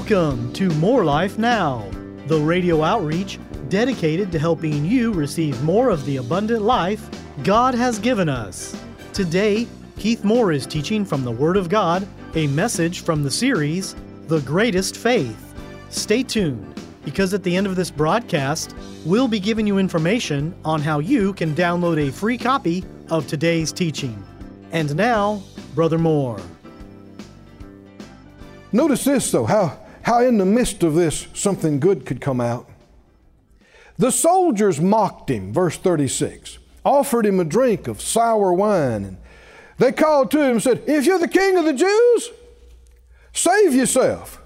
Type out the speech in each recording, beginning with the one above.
Welcome to More Life Now, the radio outreach dedicated to helping you receive more of the abundant life God has given us. Today, Keith Moore is teaching from the Word of God, a message from the series, The Greatest Faith. Stay tuned, because at the end of this broadcast, we'll be giving you information on how you can download a free copy of today's teaching. And now, Brother Moore. Notice this, though, how in the midst of this something good could come out. The soldiers mocked him, verse 36, offered him a drink of sour wine, and they called to him and said, "If you're the king of the Jews, save yourself."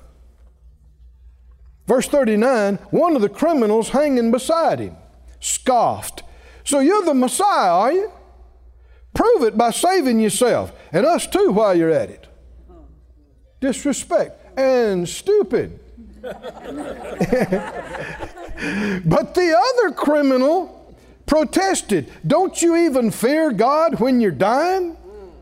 Verse 39, one of the criminals hanging beside him scoffed, "So you're the Messiah, are you? Prove it by saving yourself, and us too while you're at it." Disrespect and stupid. But the other criminal protested, "Don't you even fear God when you're dying?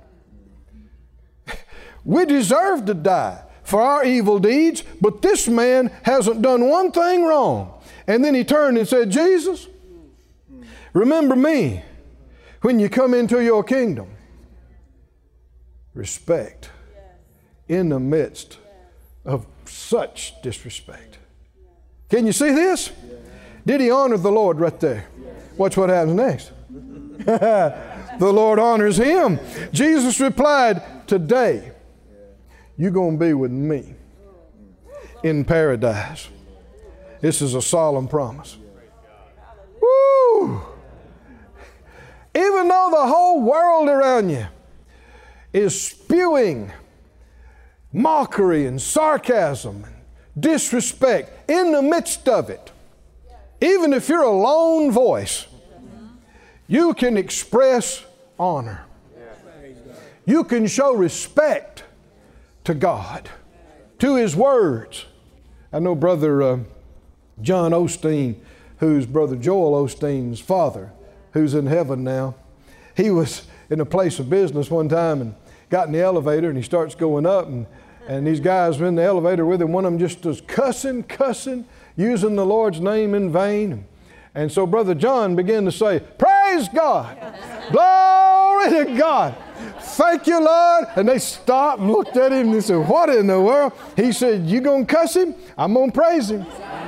We deserve to die for our evil deeds, but this man hasn't done one thing wrong." And then he turned and said, "Jesus, remember me when you come into your kingdom." Respect in the midst of such disrespect. Can you see this? Did he honor the Lord right there? Watch what happens next. The Lord honors him. Jesus replied, "Today, you're going to be with me in paradise." This is a solemn promise. Woo! Even though the whole world around you is spewing mockery and sarcasm and disrespect, in the midst of it, even if you're a lone voice, you can express honor. You can show respect to God, to His words. I know Brother John Osteen, who's Brother Joel Osteen's father, who's in heaven now. He was in a place of business one time and got in the elevator, and he starts going up, and these guys were in the elevator with him. One of them just was cussing, using the Lord's name in vain. And so Brother John began to say, "Praise God! Glory to God! Thank you, Lord!" And they stopped and looked at him and they said, "What in the world?" He said, "You gonna cuss him? I'm gonna praise him."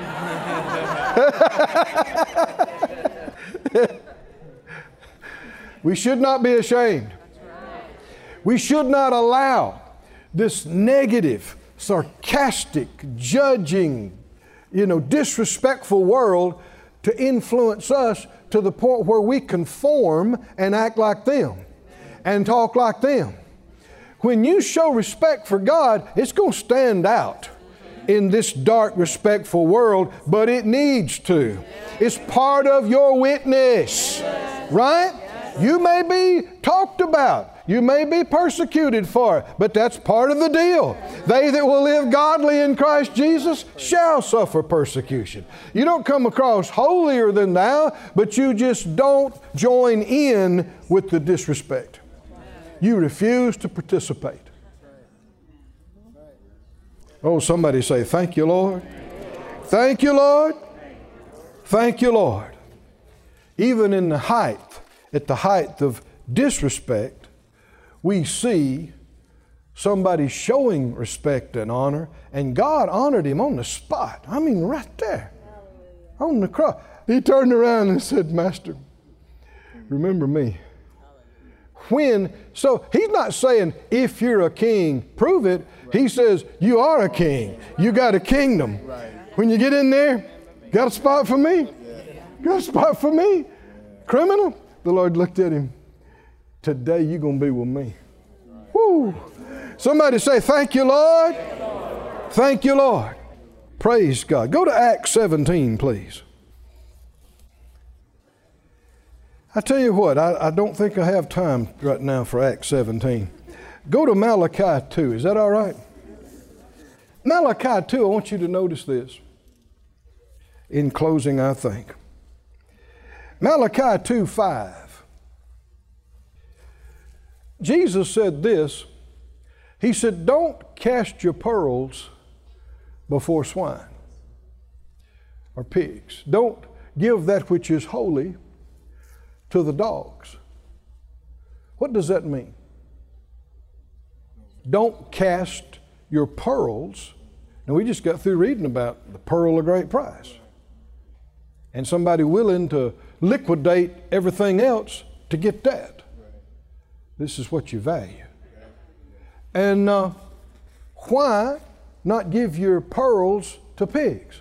We should not be ashamed. We should not allow this negative, sarcastic, judging, disrespectful world to influence us to the point where we conform and act like them and talk like them. When you show respect for God, it's going to stand out in this dark, respectful world, but it needs to. It's part of your witness, right? You may be talked about. You may be persecuted for it, but that's part of the deal. They that will live godly in Christ Jesus shall suffer persecution. You don't come across holier than thou, but you just don't join in with the disrespect. You refuse to participate. Oh, somebody say, "Thank you, Lord. Thank you, Lord. Thank you, Lord." Even at the height of disrespect, we see somebody showing respect and honor, and God honored him on the spot. I mean, right there, on the cross. He turned around and said, "Master, remember me." So he's not saying, "If you're a king, prove it." He says, "You are a king. You got a kingdom. When you get in there, got a spot for me? Got a spot for me? Criminal?" The Lord looked at him. "Today you're going to be with me." Woo! Somebody say, "Thank you, Lord. Thank you, Lord." Praise God. Go to Acts 17, please. I tell you what, I don't think I have time right now for Acts 17. Go to Malachi 2. Is that all right? Malachi 2, I want you to notice this. In closing, I think. Malachi 2:5. Jesus said this. He said, "Don't cast your pearls before swine or pigs. Don't give that which is holy to the dogs. What does that mean? Don't cast your pearls. Now, we just got through reading about the pearl of great price. And somebody willing to liquidate everything else to get that. This is what you value. And why not give your pearls to pigs?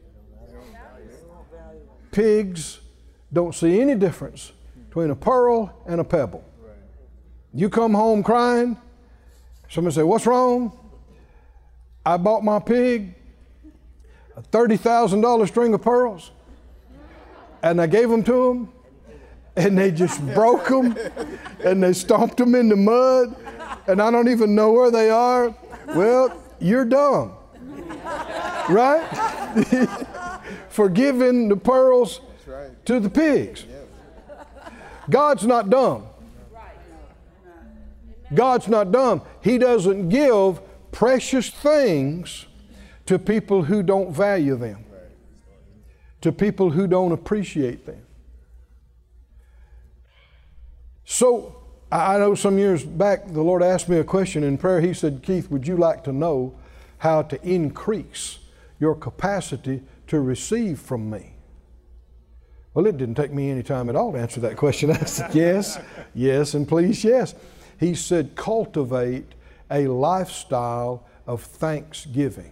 Pigs don't see any difference between a pearl and a pebble. You come home crying, somebody say, "What's wrong?" "I bought my pig a $30,000 string of pearls, and I gave them to them, and they just broke them, and they stomped them in the mud, and I don't even know where they are." Well, you're dumb, right? For giving the pearls to the pigs. God's not dumb. God's not dumb. He doesn't give precious things to people who don't value them, to people who don't appreciate them. So I know some years back the Lord asked me a question in prayer. He said, "Keith, would you like to know how to increase your capacity to receive from me?" Well, it didn't take me any time at all to answer that question. I said, yes, yes, and please, yes. He said, cultivate a lifestyle of thanksgiving.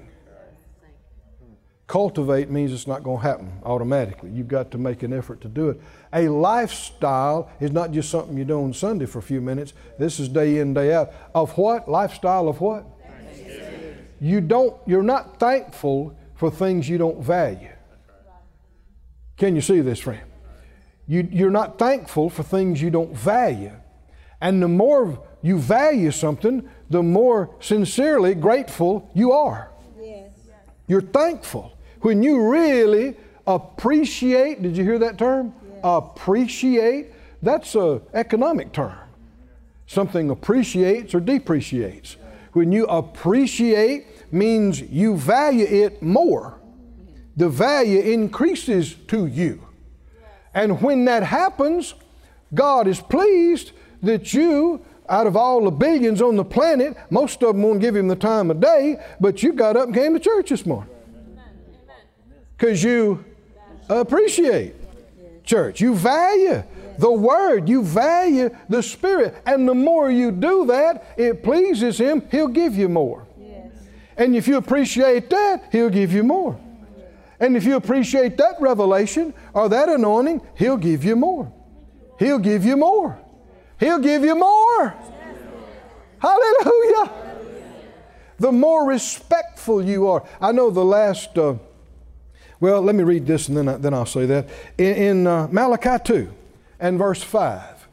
Cultivate means it's not going to happen automatically. You've got to make an effort to do it. A lifestyle is not just something you do on Sunday for a few minutes. This is day in, day out. Of what? Lifestyle of what? You're not thankful for things you don't value. Can you see this, friend? You're not thankful for things you don't value. And the more you value something, the more sincerely grateful you are. Yes. You're thankful. When you really appreciate, did you hear that term? Yeah. Appreciate, that's an economic term. Something appreciates or depreciates. When you appreciate means you value it more. The value increases to you. And when that happens, God is pleased that you, out of all the billions on the planet, most of them won't give Him the time of day, but you got up and came to church this morning. Because you appreciate church. You value the Word. You value the Spirit. And the more you do that, it pleases Him, He'll give you more. And if you appreciate that, He'll give you more. And if you appreciate that revelation or that anointing, He'll give you more. He'll give you more. He'll give you more. Hallelujah. The more respectful you are. I know the last, well, let me read this and then I'll say that. In Malachi 2 and verse 5,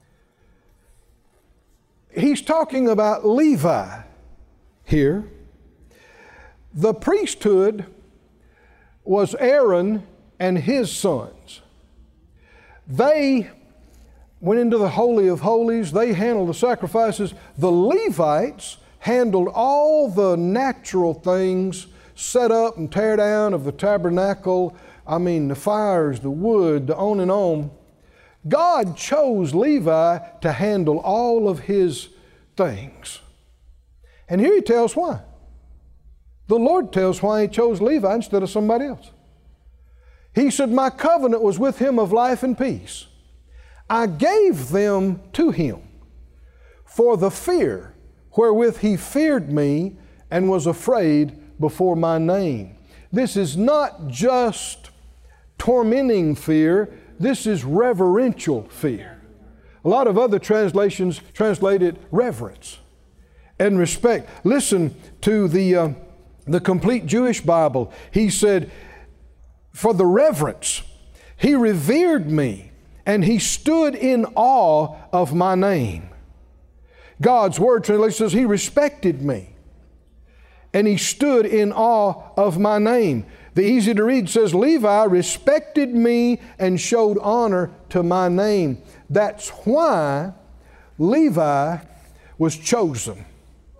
he's talking about Levi here. The priesthood was Aaron and his sons. They went into the Holy of Holies. They handled the sacrifices. The Levites handled all the natural things, set up and tear down of the tabernacle. I mean, the fires, the wood, the on and on. God chose Levi to handle all of his things. And here He tells why. The Lord tells why He chose Levi instead of somebody else. He said, "My covenant was with him of life and peace. I gave them to him for the fear wherewith he feared me and was afraid before my name." This is not just tormenting fear. This is reverential fear. A lot of other translations translate it reverence and respect. Listen to the complete Jewish Bible. He said, "For the reverence, he revered me, and he stood in awe of my name." God's Word translation says, "He respected me, and he stood in awe of my name." The easy to read says, "Levi respected me and showed honor to my name." That's why Levi was chosen.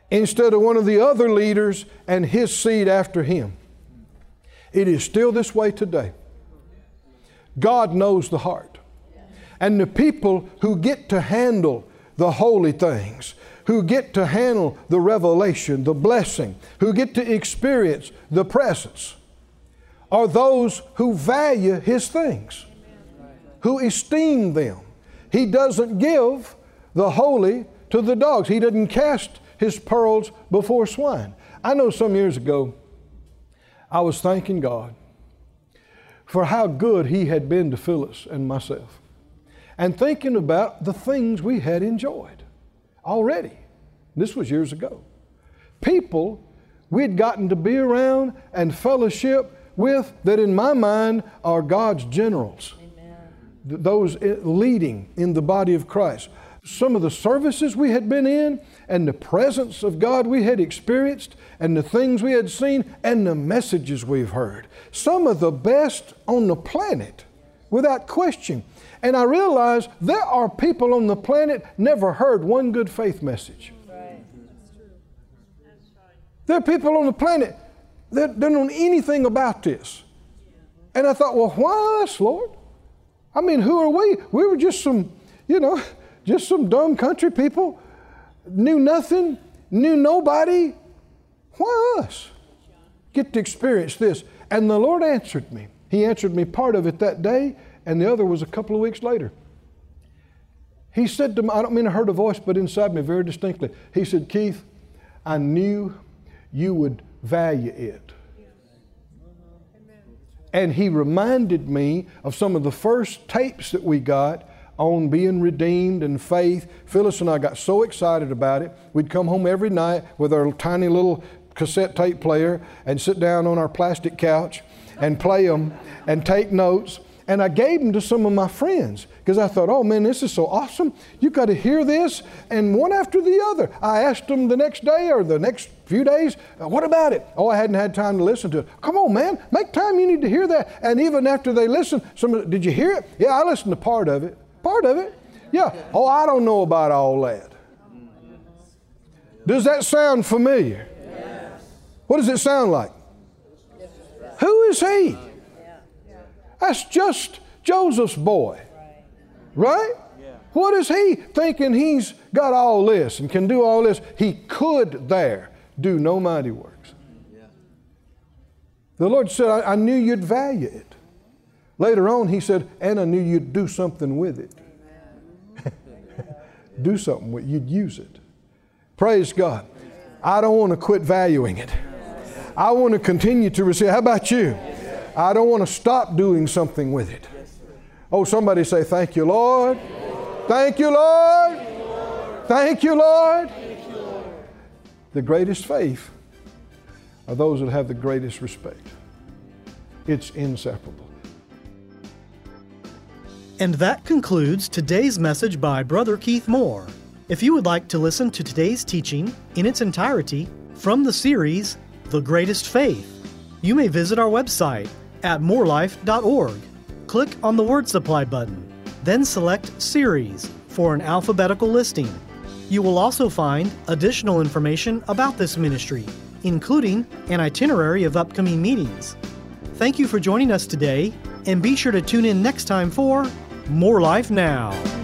instead of one of the other leaders and his seed after him. It is still this way today. God knows the heart. And the people who get to handle the holy things, who get to handle the revelation, the blessing, who get to experience the presence, are those who value His things, who esteem them. He doesn't give the holy to the dogs. He doesn't cast His pearls before swine. I know some years ago, I was thanking God for how good He had been to Phyllis and myself, and thinking about the things we had enjoyed already. This was years ago. People we'd gotten to be around and fellowship with that in my mind are God's generals. Amen. Those leading in the body of Christ. Some of the services we had been in and the presence of God we had experienced and the things we had seen and the messages we've heard. Some of the best on the planet, without question. And I realized there are people on the planet never heard one good faith message. Right. That's true. That's right. There are people on the planet that don't know anything about this. And I thought, well, why us, Lord? I mean, who are we? We were just some, just some dumb country people, knew nothing, knew nobody. Why us? Get to experience this. And the Lord answered me. He answered me part of it that day, and the other was a couple of weeks later. He said to me, I don't mean I heard a voice, but inside me very distinctly. He said, Keith, I knew you would value it. And he reminded me of some of the first tapes that we got on being redeemed and faith. Phyllis and I got so excited about it. We'd come home every night with our tiny little cassette tape player and sit down on our plastic couch and play them and take notes. And I gave them to some of my friends because I thought, oh man, this is so awesome. You got to hear this. And one after the other, I asked them the next day or the next few days, what about it? Oh, I hadn't had time to listen to it. Come on, man, make time. You need to hear that. And even after they listened, did you hear it? Yeah, I listened to part of it. Part of it? Yeah. Oh, I don't know about all that. Does that sound familiar? Yes. What does it sound like? Who is he? That's just Joseph's boy. Right? What is he thinking he's got all this and can do all this? He could there do no mighty works. The Lord said, I knew you'd value it. Later on, he said, and I knew you'd do something with it. Do something with it. You'd use it. Praise God. I don't want to quit valuing it. I want to continue to receive. How about you? I don't want to stop doing something with it. Oh, somebody say, thank you, Lord. Thank you, Lord. Thank you, Lord. The greatest faith are those that have the greatest respect. It's inseparable. And that concludes today's message by Brother Keith Moore. If you would like to listen to today's teaching in its entirety from the series, The Greatest Faith, you may visit our website at morelife.org. Click on the Word Supply button, then select Series for an alphabetical listing. You will also find additional information about this ministry, including an itinerary of upcoming meetings. Thank you for joining us today, and be sure to tune in next time for More Life Now.